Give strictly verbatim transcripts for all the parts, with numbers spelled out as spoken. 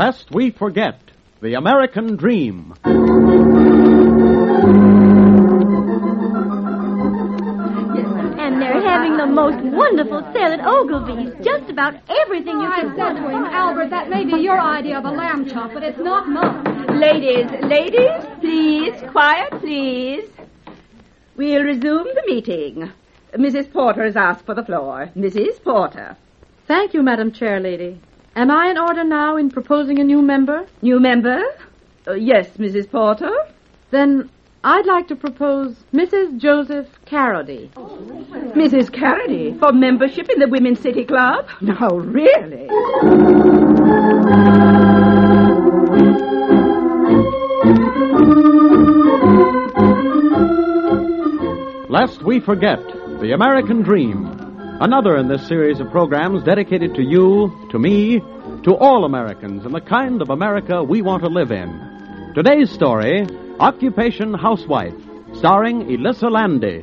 Lest we forget the American dream. And they're having the most wonderful sale at Ogilvy's. Just about everything you I can said to him, Albert, that may be your idea of a lamb chop, but it's not mine. Ladies, ladies, please, quiet, please. We'll resume the meeting. Missus Porter has asked for the floor. Missus Porter. Thank you, Madam Chairlady. Am I in order now in proposing a new member? New member? Uh, yes, Missus Porter. Then I'd like to propose Missus Joseph Carody. Oh. Missus Carody for membership in the Women's City Club? No, really? Lest we forget the American dream. Another in this series of programs dedicated to you, to me, to all Americans and the kind of America we want to live in. Today's story, Occupation Housewife, starring Elissa Landy.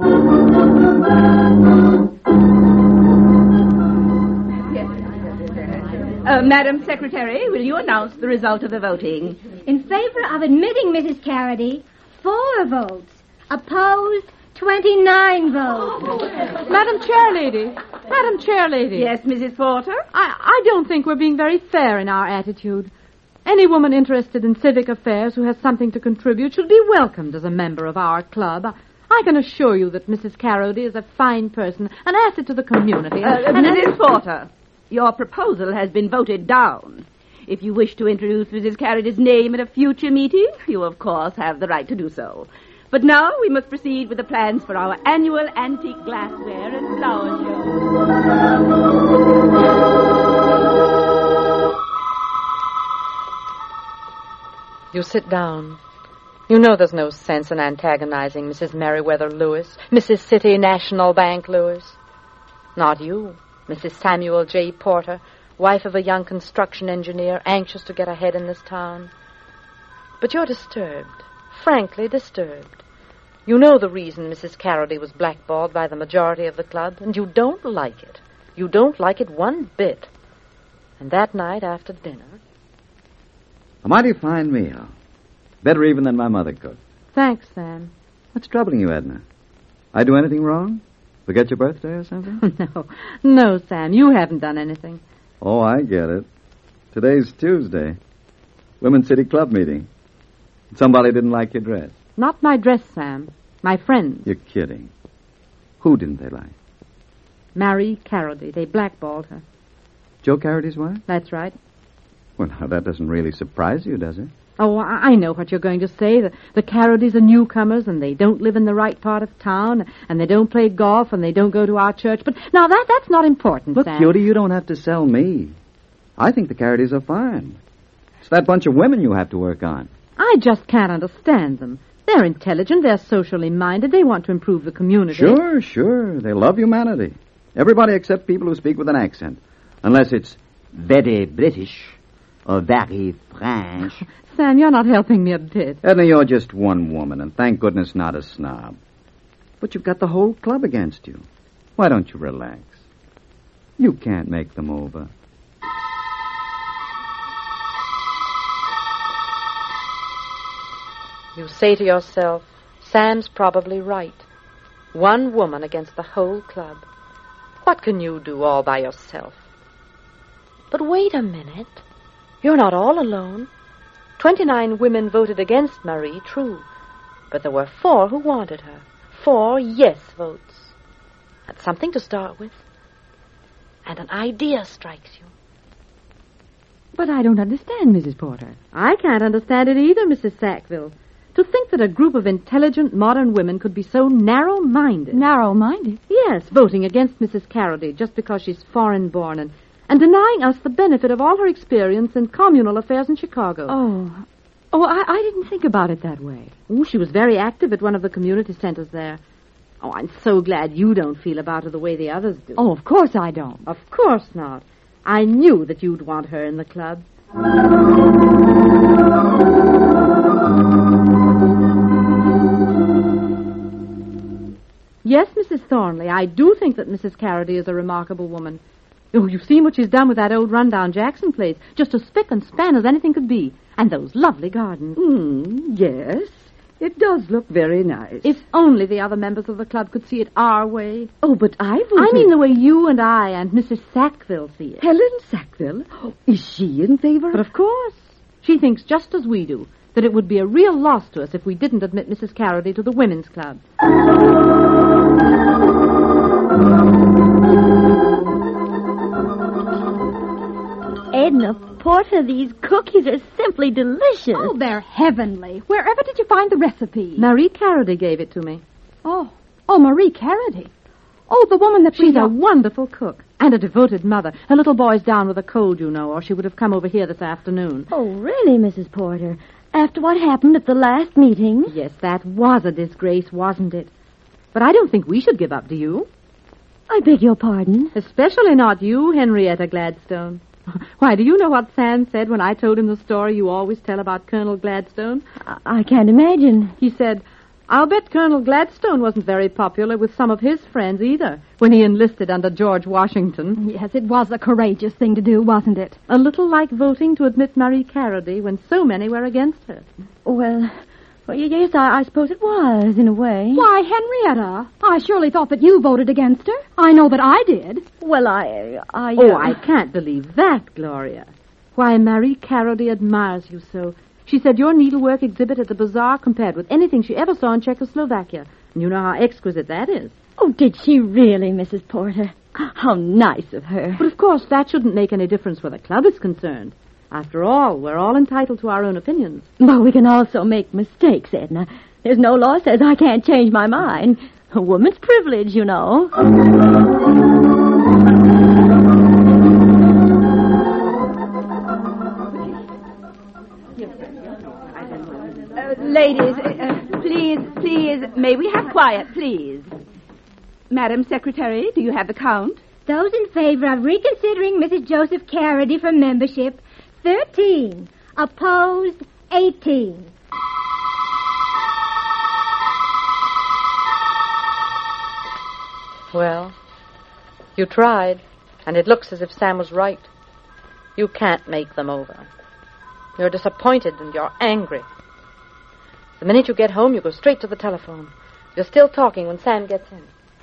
Uh, Madam Secretary, will you announce the result of the voting? In favor of admitting Missus Carody, four votes. Opposed, twenty-nine votes. Madam Chairlady, Madam Chairlady. Yes, Missus Porter? I, I don't think we're being very fair in our attitude. Any woman interested in civic affairs who has something to contribute should be welcomed as a member of our club. I can assure you that Missus Carody is a fine person, an asset to the community. Uh, and, Missus And... Porter, your proposal has been voted down. If you wish to introduce Missus Carody's name at a future meeting, you, of course, have the right to do so. But now we must proceed with the plans for our annual antique glassware and flower show. You sit down. You know there's no sense in antagonizing Missus Meriwether Lewis, Missus City National Bank Lewis. Not you, Missus Samuel J. Porter, wife of a young construction engineer anxious to get ahead in this town. But you're disturbed, frankly disturbed. You know the reason Missus Carody was blackballed by the majority of the club, and you don't like it. You don't like it one bit. And that night after dinner... A mighty fine meal. Better even than my mother cooked. Thanks, Sam. What's troubling you, Edna? I do anything wrong? Forget your birthday or something? No. No, Sam, you haven't done anything. Oh, I get it. Today's Tuesday. Women's City Club meeting. Somebody didn't like your dress. Not my dress, Sam. My friends. You're kidding. Who didn't they like? Marie Carody. They blackballed her. Joe Carody's wife? That's right. Well, now, that doesn't really surprise you, does it? Oh, I know what you're going to say. The, the Carodys are newcomers, and they don't live in the right part of town, and they don't play golf, and they don't go to our church. But now that that's not important, Look, Sam. Cutie, you don't have to sell me. I think the Carodys are fine. It's that bunch of women you have to work on. I just can't understand them. They're intelligent, they're socially minded, they want to improve the community. Sure, sure. They love humanity. Everybody except people who speak with an accent. Unless it's very British or very French. Sam, you're not helping me a bit. Edna, you're just one woman, and thank goodness not a snob. But you've got the whole club against you. Why don't you relax? You can't make them over. You say to yourself, Sam's probably right. One woman against the whole club. What can you do all by yourself? But wait a minute. You're not all alone. Twenty-nine women voted against Marie, true. But there were four who wanted her. Four yes votes. That's something to start with. And an idea strikes you. But I don't understand, Missus Porter. I can't understand it either, Missus Sackville. To think that a group of intelligent modern women could be so narrow-minded. Narrow-minded? Yes, voting against Missus Carody just because she's foreign-born and, and denying us the benefit of all her experience in communal affairs in Chicago. Oh, oh, I, I didn't think about it that way. Oh, she was very active at one of the community centers there. Oh, I'm so glad you don't feel about her the way the others do. Oh, of course I don't. Of course not. I knew that you'd want her in the club. Yes, Missus Thornley, I do think that Missus Carody is a remarkable woman. Oh, you've seen what she's done with that old rundown Jackson place. Just as spick and span as anything could be. And those lovely gardens. Mm, yes. It does look very nice. If only the other members of the club could see it our way. Oh, but I voted... I mean the way you and I and Missus Sackville see it. Helen Sackville? Oh, is she in favor? But of course. She thinks just as we do, that it would be a real loss to us if we didn't admit Missus Carrody to the women's club. Edna Porter, these cookies are simply delicious. Oh, they're heavenly. Wherever did you find the recipe? Marie Carrody gave it to me. Oh, oh, Marie Carrody. Oh, the woman that She's we... a wonderful cook and a devoted mother. Her little boy's down with a cold, you know, or she would have come over here this afternoon. Oh, really, Missus Porter? After what happened at the last meeting? Yes, that was a disgrace, wasn't it? But I don't think we should give up, do you? I beg your pardon? Especially not you, Henrietta Gladstone. Why, do you know what Sam said when I told him the story you always tell about Colonel Gladstone? I, I can't imagine. He said, I'll bet Colonel Gladstone wasn't very popular with some of his friends either when he enlisted under George Washington. Yes, it was a courageous thing to do, wasn't it? A little like voting to admit Marie Carrody when so many were against her. Well, well yes, I, I suppose it was, in a way. Why, Henrietta, I surely thought that you voted against her. I know that I did. Well, I... I Oh, uh, I can't believe that, Gloria. Why, Marie Carrody admires you so. She said your needlework exhibit at the bazaar compared with anything she ever saw in Czechoslovakia. And you know how exquisite that is. Oh, did she really, Missus Porter? How nice of her. But of course, that shouldn't make any difference where the club is concerned. After all, we're all entitled to our own opinions. But we can also make mistakes, Edna. There's no law says I can't change my mind. A woman's privilege, you know. Uh, ladies, uh, please, please, may we have quiet, please? Madam Secretary, do you have the count? Those in favor of reconsidering Missus Joseph Carrody for membership, thirteen. Opposed, eighteen. Well, you tried, and it looks as if Sam was right. You can't make them over. You're disappointed and you're angry. The minute you get home, you go straight to the telephone. You're still talking when Sam gets in.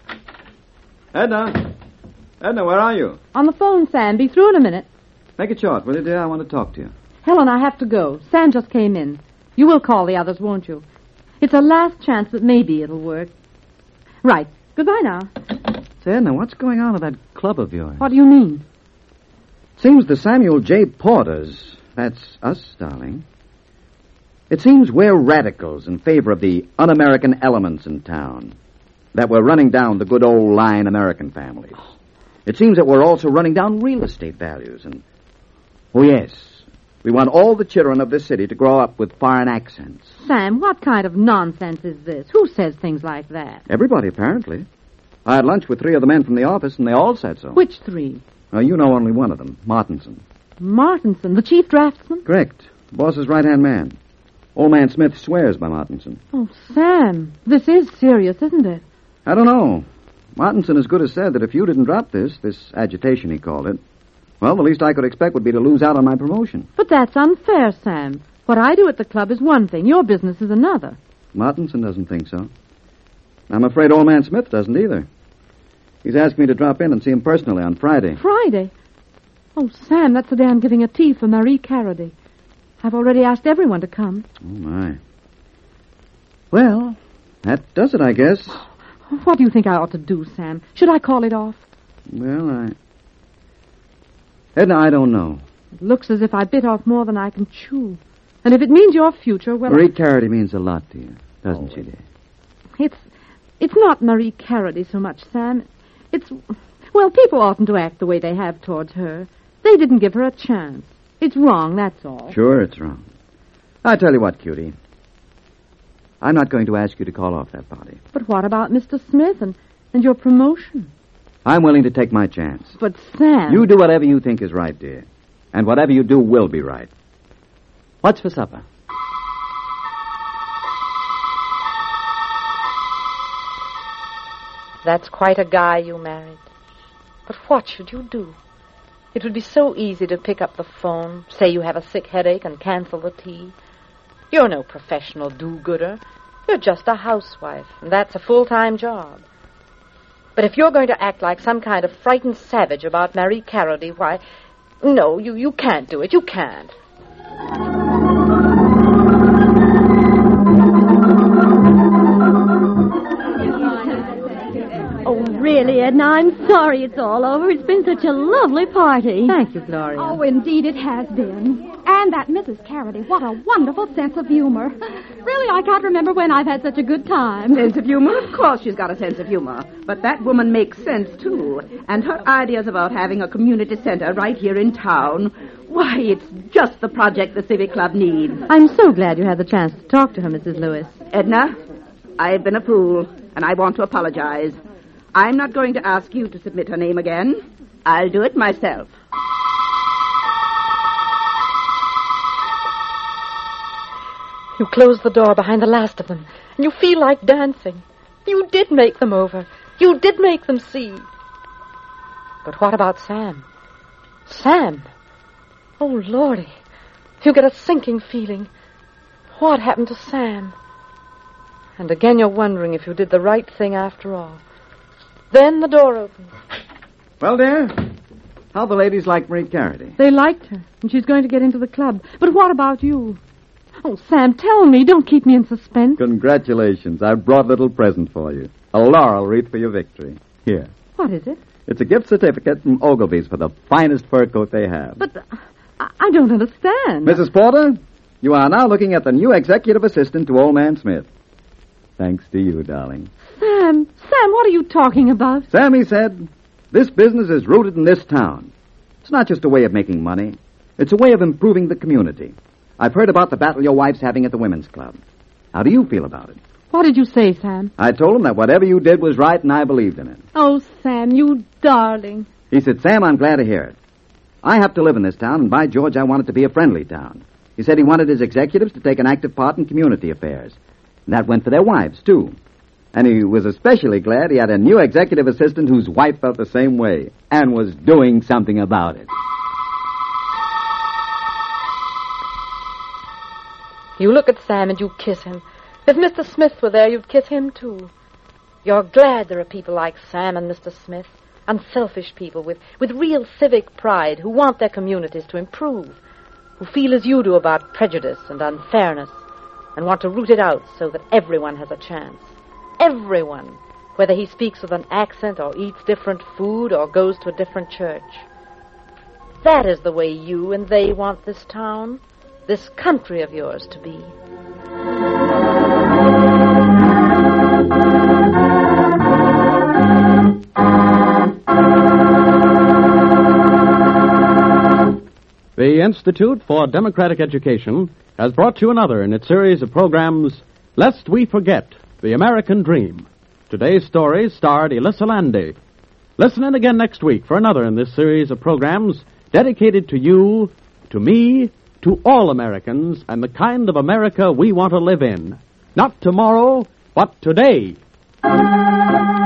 Edna! Edna, where are you? On the phone, Sam. Be through in a minute. Make it short, will you, dear? I want to talk to you. Helen, I have to go. Sam just came in. You will call the others, won't you? It's a last chance that maybe it'll work. Right. Goodbye now. Say, Edna, what's going on at that club of yours? What do you mean? Seems the Samuel J. Porters, that's us, darling. It seems we're radicals in favor of the un-American elements in town. That we're running down the good old line American families. It seems that we're also running down real estate values. And, oh, yes, we want all the children of this city to grow up with foreign accents. Sam, what kind of nonsense is this? Who says things like that? Everybody, apparently. I had lunch with three of the men from the office, and they all said so. Which three? Well, you know only one of them, Martinson. Martinson, the chief draftsman? Correct. Boss's right-hand man. Old man Smith swears by Martinson. Oh, Sam, this is serious, isn't it? I don't know. Martinson as good as said that if you didn't drop this, this agitation he called it, well, the least I could expect would be to lose out on my promotion. But that's unfair, Sam. What I do at the club is one thing. Your business is another. Martinson doesn't think so. I'm afraid old man Smith doesn't either. He's asked me to drop in and see him personally on Friday. Friday? Oh, Sam, that's the day I'm giving a tea for Marie Carrody. I've already asked everyone to come. Oh, my. Well, that does it, I guess. What do you think I ought to do, Sam? Should I call it off? Well, I... Edna, I don't know. It looks as if I bit off more than I can chew. And if it means your future, well... Marie Carrody means a lot to you, doesn't oh, she, dear? It's... It's not Marie Carrody so much, Sam. It's... Well, people oughtn't to act the way they have towards her. They didn't give her a chance. It's wrong, that's all. Sure, it's wrong. I tell you what, cutie. I'm not going to ask you to call off that party. But what about Mister Smith and, and your promotion? I'm willing to take my chance. But, Sam... You do whatever you think is right, dear. And whatever you do will be right. What's for supper? That's quite a guy you married. But what should you do? It would be so easy to pick up the phone, say you have a sick headache, and cancel the tea. You're no professional do-gooder. You're just a housewife, and that's a full-time job. But if you're going to act like some kind of frightened savage about Marie Carody, why, no, you, you can't do it. You can't. Oh, really, Edna, I'm sorry it's all over. It's been such a lovely party. Thank you, Gloria. Oh, indeed it has been. And that Missus Carody, what a wonderful sense of humor. Really, I can't remember when I've had such a good time. Sense of humor? Of course she's got a sense of humor. But that woman makes sense, too. And her ideas about having a community center right here in town, why, it's just the project the Civic Club needs. I'm so glad you had the chance to talk to her, Missus Lewis. Edna, I've been a fool, and I want to apologize. I'm not going to ask you to submit her name again. I'll do it myself. You close the door behind the last of them, and you feel like dancing. You did make them over. You did make them see. But what about Sam? Sam? Oh, Lordy. You get a sinking feeling. What happened to Sam? And again you're wondering if you did the right thing after all. Then the door opens. Well, dear, how the ladies like Marie Carody? They liked her, and she's going to get into the club. But what about you? Oh, Sam, tell me. Don't keep me in suspense. Congratulations. I've brought a little present for you. A laurel wreath for your victory. Here. What is it? It's a gift certificate from Ogilvy's for the finest fur coat they have. But uh, I I don't understand. Missus Porter, you are now looking at the new executive assistant to Old Man Smith. Thanks to you, darling. Sam, Sam, what are you talking about? Sammy said, this business is rooted in this town. It's not just a way of making money. It's a way of improving the community. I've heard about the battle your wife's having at the Women's Club. How do you feel about it? What did you say, Sam? I told him that whatever you did was right, and I believed in it. Oh, Sam, you darling. He said, Sam, I'm glad to hear it. I have to live in this town, and by George, I want it to be a friendly town. He said he wanted his executives to take an active part in community affairs. And that went for their wives, too. And he was especially glad he had a new executive assistant whose wife felt the same way and was doing something about it. You look at Sam and you kiss him. If Mister Smith were there, you'd kiss him, too. You're glad there are people like Sam and Mister Smith, unselfish people with, with real civic pride who want their communities to improve, who feel as you do about prejudice and unfairness, and want to root it out so that everyone has a chance. Everyone, whether he speaks with an accent or eats different food or goes to a different church. That is the way you and they want this town, this country of yours to be. The Institute for Democratic Education has brought you another in its series of programs, Lest We Forget, The American Dream. Today's story starred Elissa Landy. Listen in again next week for another in this series of programs dedicated to you, to me, to all Americans, and the kind of America we want to live in. Not tomorrow, but today.